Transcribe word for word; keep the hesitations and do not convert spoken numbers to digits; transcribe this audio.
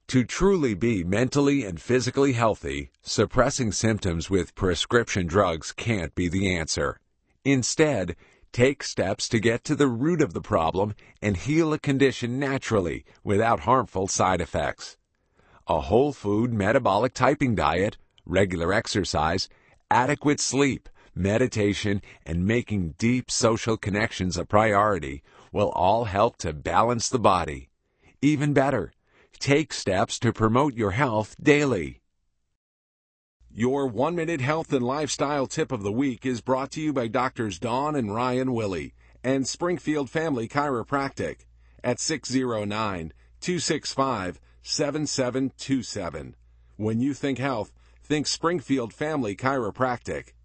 To truly be mentally and physically healthy, suppressing symptoms with prescription drugs can't be the answer. Instead, take steps to get to the root of the problem and heal a condition naturally without harmful side effects. A whole food metabolic typing diet, regular exercise, adequate sleep, meditation, and making deep social connections a priority will all help to balance the body. Even better, take steps to promote your health daily. Your one-minute health and lifestyle tip of the week is brought to you by Doctors Dawn and Ryan Willie and Springfield Family Chiropractic at six oh nine, two six five, seven seven two seven. When you think health, think Springfield Family Chiropractic.